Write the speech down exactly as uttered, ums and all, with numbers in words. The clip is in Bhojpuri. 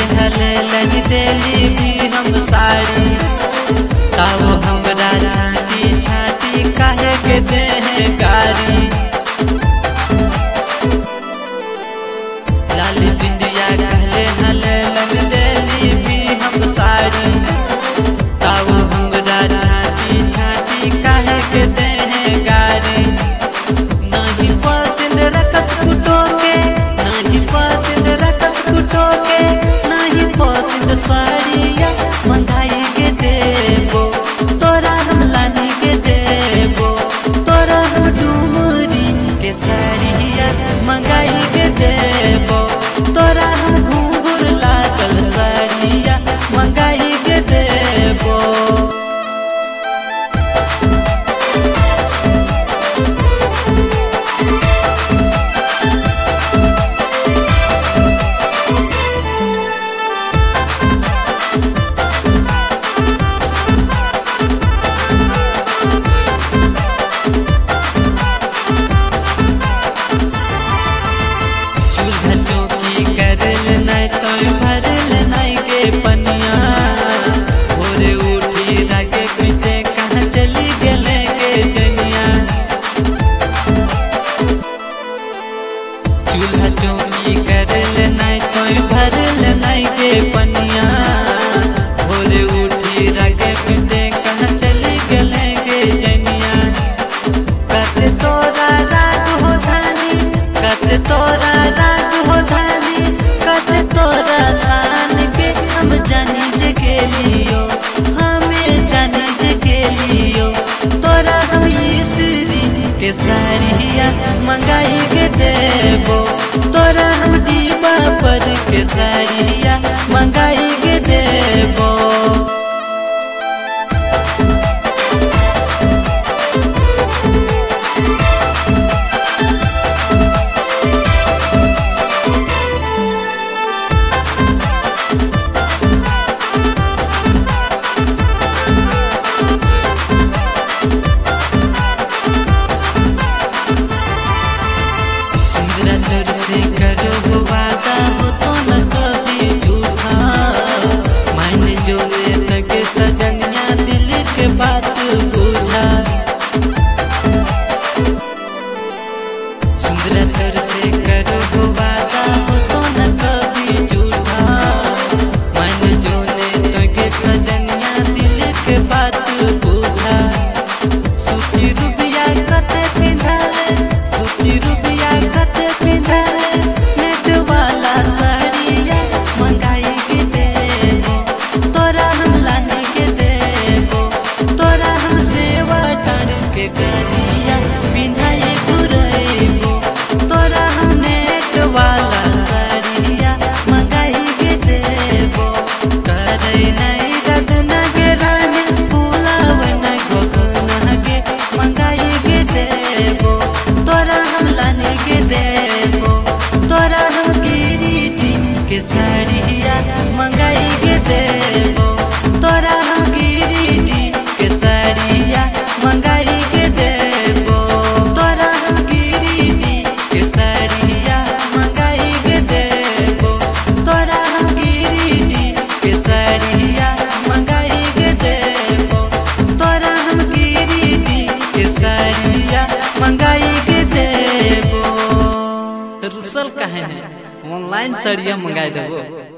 हले लनी देली भी हम साड़ी तब हमरा छाती छाती काहे के दे है गारी। लाली बिंदिया कहले हले लनी देली भी हम साड़ी तब हमरा छाती छाती काहे के दे है गारी। नहीं पसंद रकस कुटो के नहीं पसंद रकस कुटो के नहीं पसंद साड़िया मंगाई के देबो तोरा हम लानी के देबो तोरा हम डुमरी के साड़िया मंगाई के देबो तोरा हम घुंघरू लागल साड़िया मंगाई के देबो। चूल्हा चौकी करल नहीं तो भरल नहीं के पनिया भोरे उठी रगे पीते कहाँ चली गले के जनिया। कत तोरा राग हो धानी कत तोरा राग हो धानी कत तोरा शान के हम जानी जे के लियो हमें जानी जे के लियो तोरा हम इसरी के साड़िया मंगाई के देबो तोरा हम डीबा पर के साड़िया मंगाई के देबो। सुंदर से करो वादा हो तो न कभी झूठा मान जो ले लगे सजनिया दिल के बात बुझा। सुंदर से करो वादा हो तो न कभी झूठा मान जो ले लगे सजनिया दिल के बात बुझा। सूती रुबिया कते पिंधाले सूती रुबिया कते पिंधाले नेट वाला साड़िया मंगाई के देबो तोरा हम लानी के देबो तोरा हम सेवा टाड़ के गाड़िया पिंधाई घुरेबो तोरा हम नेट वाला साड़िया मंगाई के देबो। करे नहीं रद न के रानी फूलाव न घोगना के मंगाई के देबो तोरा हम लानी के देबो तोरा हम किरीटी के साड़िया मंगाई के देबो तोरा हम किरीटी के साड़िया मंगाई के देबो तोरा हम किरीटी के साड़िया मंगाई के देबो तोरा हम किरीटी के साड़िया मंगाई के देबो तोरा हम किरीटी के साड़िया मंगाई के देबो। रुसल कहे हैं ऑनलाइन साड़ियाँ मंगाई देबो।